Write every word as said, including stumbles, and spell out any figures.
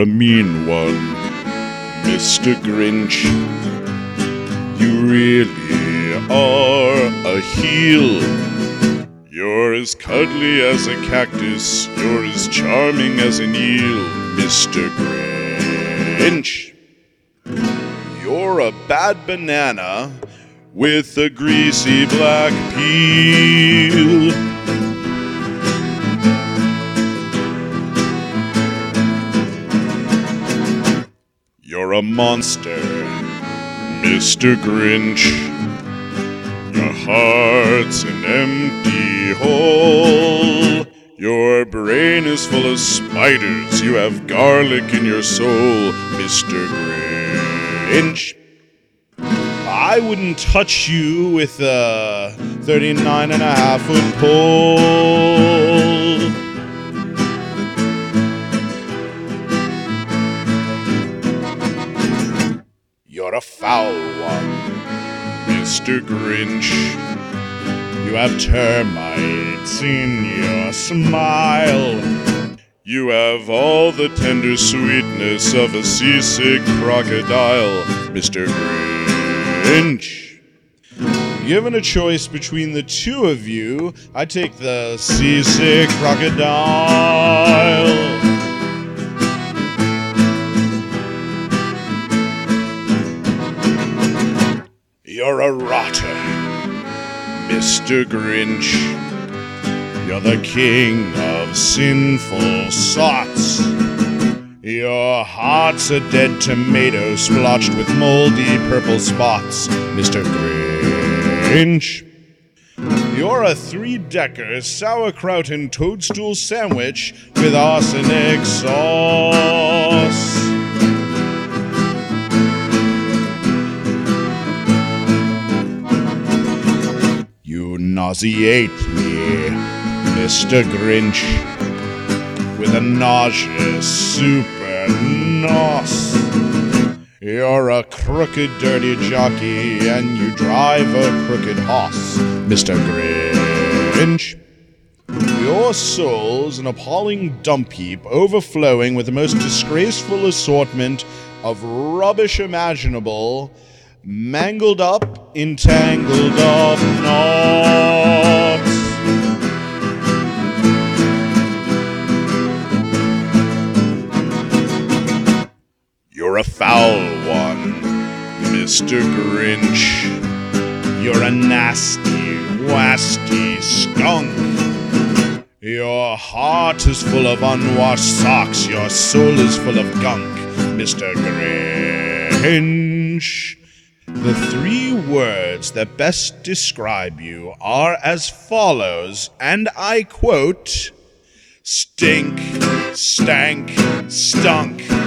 a mean one, Mister Grinch. You really are a heel. You're as cuddly as a cactus, you're as charming as an eel, Mister Grinch. You're a bad banana with a greasy black peel. You're a monster, Mister Grinch. Your heart's an empty hole. Your brain is full of spiders. You have garlic in your soul, Mister Grinch. I wouldn't touch you with a thirty-nine and a half foot pole. You're a foul one, Mister Grinch. You have termites in your smile. You have all the tender sweetness of a seasick crocodile, Mister Grinch. Given a choice between the two of you, I take the seasick crocodile. You're a rotter, Mister Grinch. You're the king of sinful sots. Your heart's a dead tomato splotched with moldy purple spots, Mister Grinch. You're a three-decker sauerkraut and toadstool sandwich with arsenic sauce. You nauseate me, Mister Grinch, with a nauseous super nos. You're a crooked, dirty jockey, and you drive a crooked horse, Mister Grinch. Your soul's an appalling dump heap, overflowing with the most disgraceful assortment of rubbish imaginable, mangled up, entangled up knots. You're a foul one, Mister Grinch. You're a nasty, wasty skunk. Your heart is full of unwashed socks. Your soul is full of gunk, Mister Grinch. The three words that best describe you are as follows, and I quote, stink, stank, stunk.